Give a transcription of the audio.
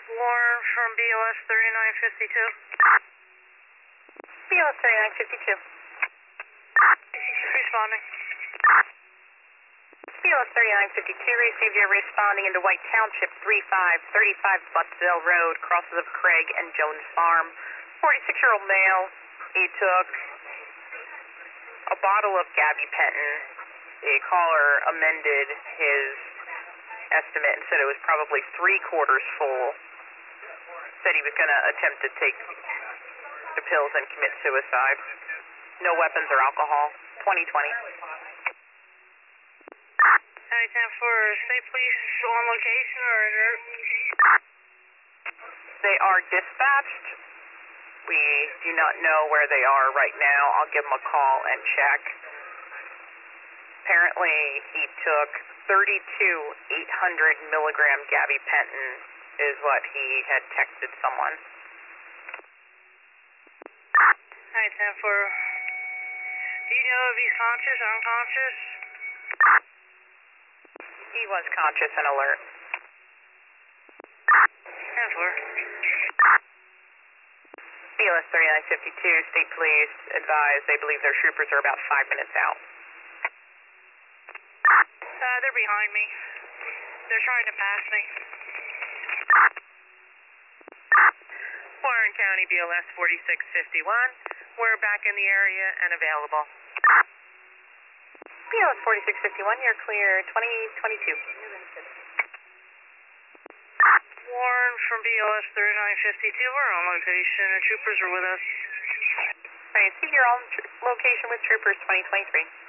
Warren from BLS 3952. BLS 3952. Responding. BLS 3952, received your responding into White Township 3535 Buttsville Road, crosses of Craig and Jones Farm. 46-year-old male. He took a bottle of gabapentin. The caller amended his estimate and said it was probably 3/4 full. Said he was going to attempt to take the pills and commit suicide. No weapons or alcohol. 2020. I-10 for state police on location or inert? They are dispatched. We do not know where they are right now. I'll give them a call and check. Apparently he took 32 800 milligram gabapentin is what he had texted someone. I-10 for, do you know if he's conscious or unconscious? He was conscious and alert. 10 for. BLS 3952, State Police advised they believe their troopers are about 5 minutes out. They're behind me. They're trying to pass me. Warren County BLS 4651. We're back in the area and available. BLS 4651, you're clear 2022. Warren from BLS 3952. We're on location. The troopers are with us. Alright, see you're on location with troopers 2023.